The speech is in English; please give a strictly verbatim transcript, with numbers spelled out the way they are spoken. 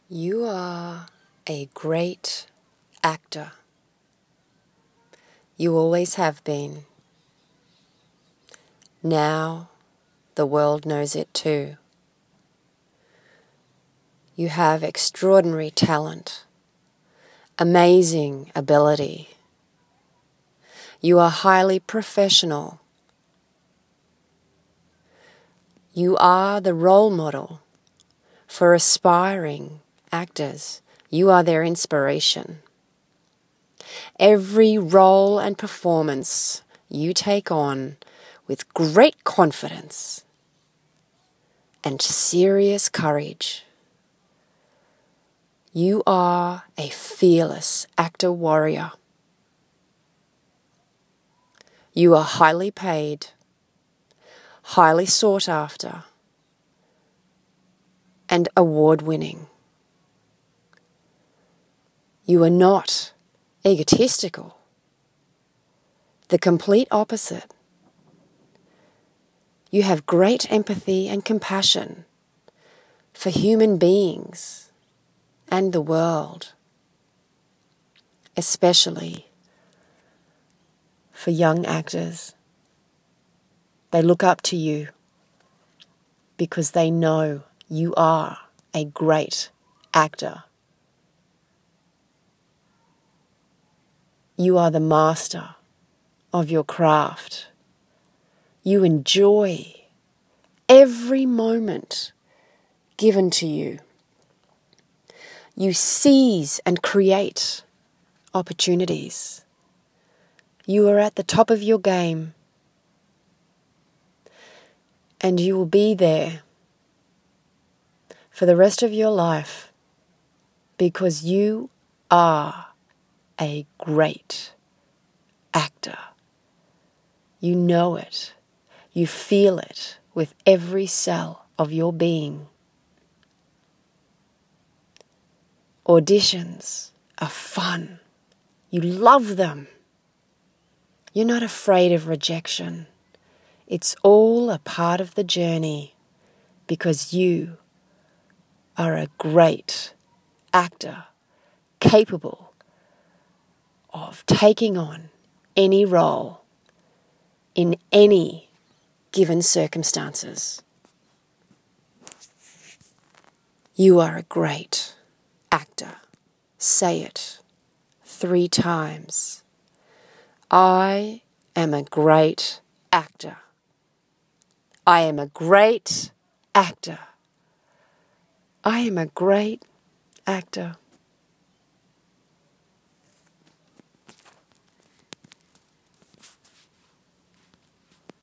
You are a great actor. You always have been. Now the world knows it too. You have extraordinary talent, amazing ability. You are highly professional. You are the role model for aspiring actors. You are their inspiration. Every role and performance you take on with great confidence and serious courage. You are a fearless actor warrior. You are highly paid, highly sought after, and award-winning. You are not egotistical. The complete opposite. You have great empathy and compassion for human beings and the world, especially for young actors. They look up to you because they know you are a great actor. You are the master of your craft. You enjoy every moment given to you. You seize and create opportunities. You are at the top of your game, and you will be there for the rest of your life because you are a great actor. You know it. You feel it with every cell of your being. Auditions are fun. You love them. You're not afraid of rejection. It's all a part of the journey because you are a great actor, capable of taking on any role in any given circumstances. You are a great actor. Say it three times. I am a great actor. I am a great actor. I am a great actor.